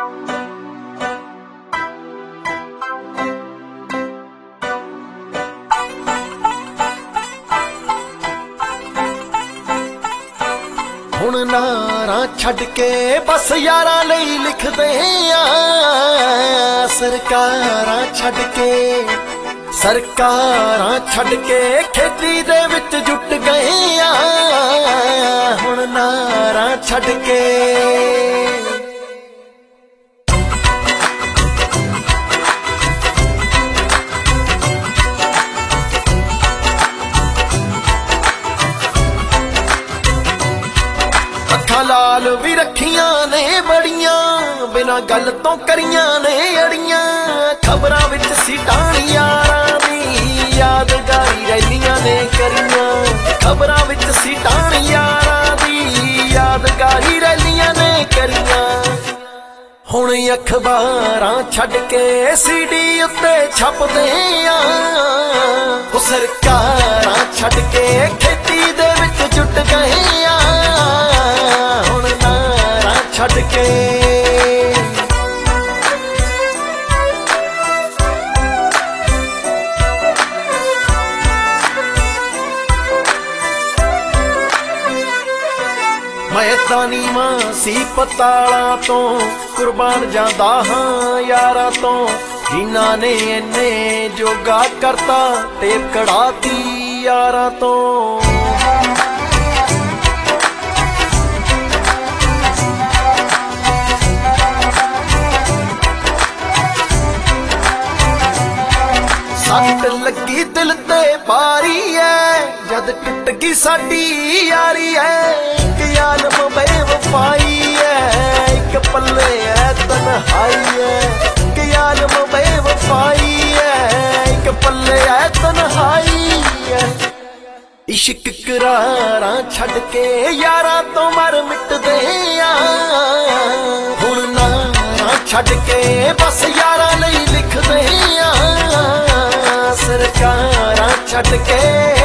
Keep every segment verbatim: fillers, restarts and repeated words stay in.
ਹੁਣ ਨਾਰਾਂ ਛੱਡ ਕੇ ਬਸ ਯਾਰਾਂ ਲਈ ਲਿਖਦੇ ਆ। ਸਰਕਾਰਾਂ ਛੱਡ ਕੇ ਸਰਕਾਰਾਂ ਛੱਡ ਕੇ ਖੇਤੀ ਦੇ ਵਿੱਚ ਜੁਟ ਗਏ ਆ। ਹੁਣ ਨਾਰਾਂ ਛੱਡ ਕੇ ਅੱਖਾਂ ਲਾਲ ਵੀ ਰੱਖੀਆਂ ਨੇ ਬੜੀਆਂ, ਬਿਨਾਂ ਗੱਲ ਤੋਂ ਕਰੀਆਂ ਨੇ ਅੜੀਆਂ। ਖਬਰਾਂ ਵਿੱਚ ਸੀਟਾਂ ਯਾਰਾਂ ਦੀ ਯਾਦਗਾਰੀ ਰੈਲੀਆਂ ਨੇ ਕਰੀਆਂ। ਖਬਰਾਂ ਵਿੱਚ ਸੀਟਾਂ ਯਾਰਾਂ ਦੀ ਯਾਦਗਾਰੀ ਰੈਲੀਆਂ ਨੇ ਕਰੀਆਂ। ਹੁਣ ਅਖਬਾਰਾਂ ਛੱਡ ਕੇ ਸੀਡੀ ਉੱਤੇ ਛਪਦੇ ਆ। ਉਹ ਸਰਕਾਰਾਂ ਛੱਡ ਕੇ ਖੇਤੀ ਦੇ ਵਿੱਚ ਜੁਟ ਗਏ ਆ। ਹੁਣ ਨਾਰਾਂ ਛੱਡ ਕੇ ਮੈਂ ਤਾਂ ਨੀਵਾਂ ਸੀ ਪਤਾਲਾਂ ਤੋਂ, ਕੁਰਬਾਨ ਜਾਂਦਾ ਹਾਂ ਯਾਰਾਂ ਤੋਂ। ਜਿਨ੍ਹਾਂ ਨੇ ਇੰਨੇ ਜੋਗਾ ਕਰਤਾ ਟੇਪ ਕੜਾਤੀ ਯਾਰਾਂ ਤੋਂ। ਸੱਟ ਲੱਗੀ ਦਿਲ ਤੇ ਭਾਰੀ ਐ, ਜਦ ਟੁੱਟ ਗਈ ਸਾਡੀ ਯਾਰੀ ਐ। ਇੱਕ ਆਲਮ ਬੇਵਫਾਈ ਐ, ਇੱਕ ਪੱਲੇ ਐ ਤਨਹਾਈ ਐ। ਇੱਕ ਆਲਮ ਬੇਵਫਾਈ ਐ, ਇੱਕ ਪੱਲੇ ਐ ਤਨਹਾਈ ਐ। ਇਸ਼ਕ ਕਰਾਰਾਂ ਛੱਡ ਕੇ ਯਾਰਾਂ ਤੋਂ ਮਰ ਮਿਟਦੇ ਆ। ਹੁਣ ਨਾਰਾਂ ਛੱਡ ਕੇ ਬਸ ਯਾਰਾਂ ਲਈ ਲਿਖਦੇ ਆ। ਸਰਕਾਰਾਂ ਛੱਡ ਕੇ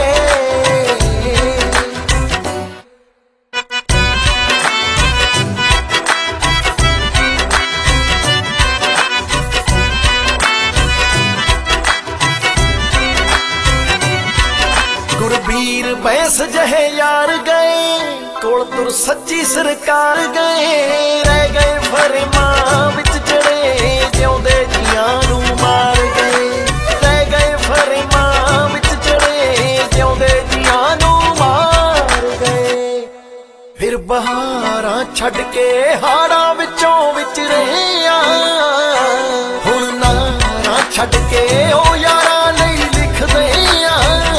ਗੁਰਬੀਰ ਬੈਂਸ ਜਿਹੇ ਯਾਰ ਗਏ, ਕੋਲ ਤੁਰ ਸੱਚੀ ਸਰਕਾਰ ਗਏ। ਰਹਿ ਗਏ ਫਰਮਾਂ ਵਿੱਚ ਜਿਹੜੇ ਜਿਉਂਦੇ ਜੀਆਂ ਨੂੰ ਮਾਰ ਗਏ। ਰਹਿ ਗਏ ਫਰਮਾਂ ਵਿੱਚ ਜਿਹੜੇ ਜਿਉਂਦੇ ਜੀਆਂ ਨੂੰ ਮਾਰ ਗਏ। ਫਿਰ ਬਹਾਰਾਂ ਛੱਡ ਕੇ ਹਾੜਾਂ ਵਿੱਚੋਂ ਵਿਚਰੇ ਆ। ਹੁਣ ਨਾਰਾਂ ਛੱਡ ਕੇ ਉਹ ਯਾਰਾਂ ਲਈ ਲਿਖਦੇ ਆ।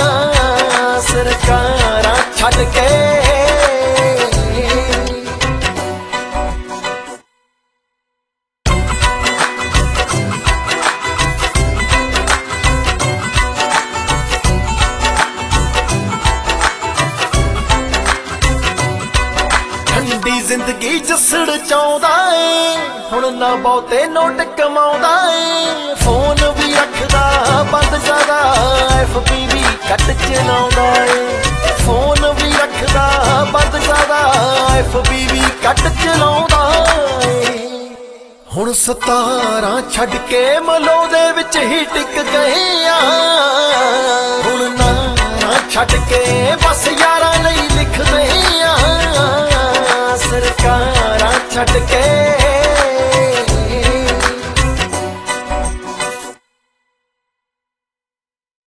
ਸਰਕਾਰਾਂ ਛੱਡ ਕੇ ਠੰਡੀ ਜ਼ਿੰਦਗੀ ਜਸੜ ਚਾਹੁੰਦਾ ਏ। ਹੁਣ ਨਾ ਬਹੁਤੇ ਨੋਟ ਕਮਾਉਂਦਾ ਏ। ਫੋਨ ਵੀ ਰੱਖਦਾ ਬੰਦ ਜ਼ਿਆਦਾ, ਐਫ ਬੀ ਵੀ ਕੱਟ ਚਲਾਉਂਦਾ ਏ। ਫੋਨ ਵੀ ਰੱਖਦਾ ਬੰਦ ਜ਼ਿਆਦਾ, ਐਫ ਬੀ ਵੀ ਕੱਟ ਚਲਾਉਂਦਾ ਏ। ਹੁਣ ਸਤਾਰਾਂ ਛੱਡ ਕੇ ਮਲੋ ਦੇ ਵਿੱਚ ਹੀ ਟਿਕ ਗਏ ਆ। ਹੁਣ ਨਾਰਾਂ ਛੱਡ ਕੇ ਬਸ ਯਾਰਾਂ ਲਈ ਲਿਖਦੇ ਆ। ਸਰਕਾਰਾਂ ਛੱਡ ਕੇ